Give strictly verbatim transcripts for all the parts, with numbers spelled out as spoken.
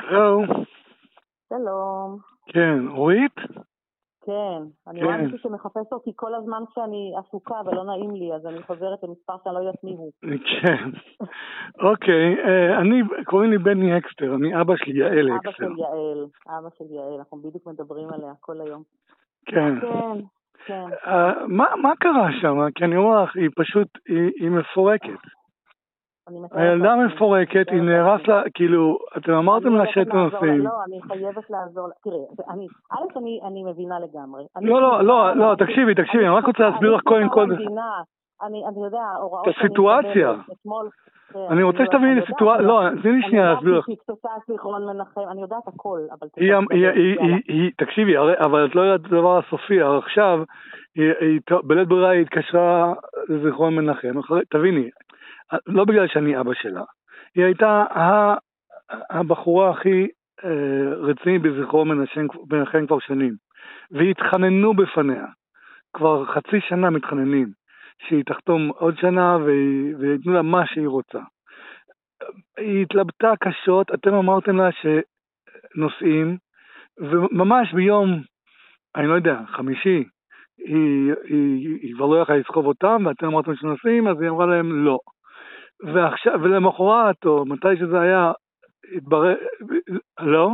זהו. שלום. כן, אורית? כן, אני רואה מישהו שמחפש אותי כל הזמן כשאני עסוקה ולא נעים לי, אז אני חוזרת למספר שאני לא יודעת מי הוא. כן. אוקיי, אני, קוראים לי בני הקסטר, אני אבא של יעל הקסטר. אבא של יעל, אבא של יעל, אנחנו בדיוק מדברים עליה כל היום. כן. כן, כן. מה קרה שם? כי אני אומר לך, היא פשוט, היא מפורקת. הילדה מפורקת, היא נהרס לה, כאילו, אתם אמרתם לה שאתם נוסעים. לא, אני חייבת לעזור לה. תראה, א', אני מבינה לגמרי. לא, לא, לא, לא, תקשיבי, תקשיבי, אני רק רוצה להסביר לך קודם כל. אני יודע, הוראות את הסיטואציה. אני רוצה שתביני לי סיטואציה, לא, תני לי שנייה להסביר לך. אני יודעת שפספסה זיכרון מנחם, אני יודעת הכל, אבל... תקשיבי, אבל את לא יודעת את הדבר הסופי, עכשיו, בלית ברירה היא התקשרה לזיכרון מנחם, תביני, לא בגלל שאני אבא שלה, היא הייתה הבחורה הכי רצינית בזיכרון מנחם כבר שנים, והתחננו בפניה, כבר חצי שנה מתחננים, שהיא תחתום עוד שנה ויתנו לה מה שהיא רוצה. היא התלבטה קשות, אתם אמרתם לה שנוסעים, וממש ביום, אני לא יודע, חמישי, היא, היא, היא כבר לא יכולה לסחוב אותם, ואתם אמרתם שנוסעים, אז היא אמרה להם לא. ועכשיו, ולמחרת, או מתי שזה היה, התברר, לא?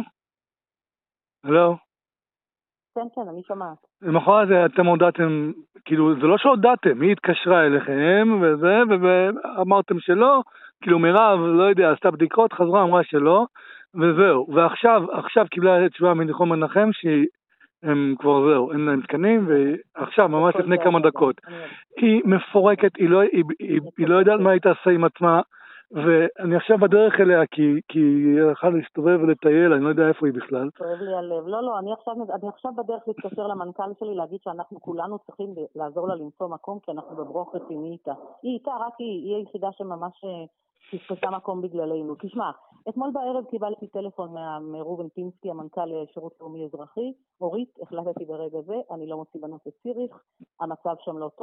לא? כן, כן, אני שומעת. למחרת אתם הודעתם, כאילו, זה לא שהודעתם, היא התקשרה אליכם, וזה, ואמרתם שלא, כאילו מירב, לא יודע, עשתה בדיקות, חזרה, אמרה שלא, וזהו. ועכשיו, עכשיו קיבלה תשובה מזיכרון מנחם, שהם כבר זהו, אין להם תקנים, ועכשיו, ממש לפני כמה דקות. היא מפורקת, היא לא, היא, היא, היא לא יודעת מה היא תעשה עם עצמה, ואני עכשיו בדרך אליה, כי, כי היא יכולה להסתובב ולטייל, אני לא יודע איפה היא בכלל. כואב לי הלב. לא, לא, אני עכשיו, אני עכשיו בדרך להתקשר למנכ"ל שלי, להגיד שאנחנו כולנו צריכים לעזור לה למצוא מקום, כי אנחנו בברוך רציני איתה. היא איתה, רק היא, היא היחידה שממש תספסה מקום בגללנו. תשמע, אתמול בערב קיבלתי טלפון מרובן פינסקי, המנכ"ל לשירות לאומי אזרחי. אורית, החלטתי ברגע זה, אני לא מוציא בנות את ציריך, המצב שם לא טוב.